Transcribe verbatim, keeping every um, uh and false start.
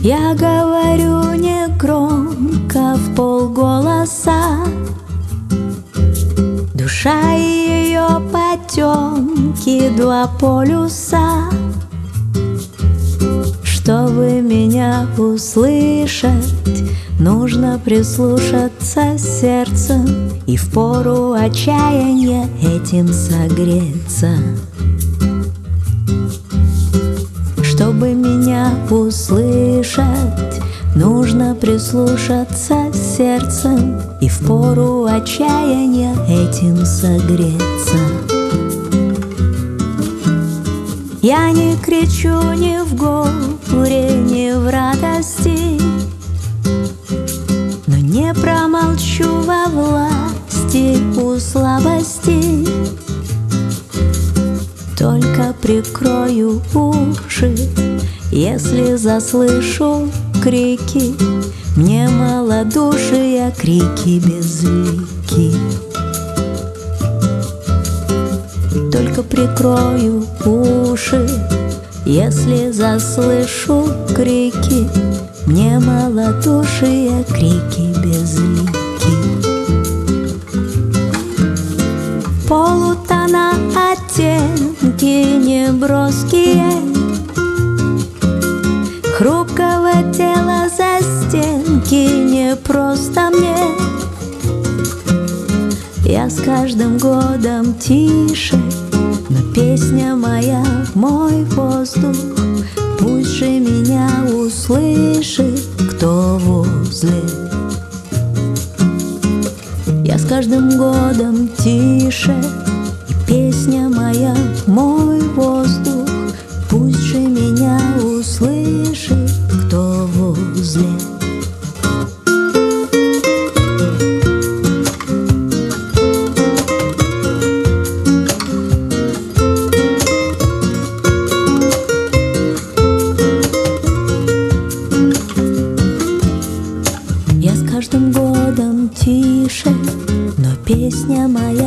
Я говорю негромко в полголоса, душа и ее потемки, два полюса. Чтобы меня услышать, нужно прислушаться сердцем и впору отчаяния этим согреться. Чтобы меня услышать, нужно прислушаться сердцем и впору отчаяния этим согреться. Я не кричу ни в горе, ни в радости, но не промолчу во власти у слабости. Только прикрою уши, если заслышу крики, мне малодушие крики безлики. Только прикрою уши, если заслышу крики, мне малодушие крики безлики. Полутона, оттенки неброские хрупкого тела застенки, не просто мне. Я с каждым годом тише, но песня моя, мой воздух. Пусть же меня услышит, кто возле. Я с каждым годом тише, и песня моя, мой воздух. Пусть же меня услышит, кто возле. Я с каждым годом тише, но песня моя,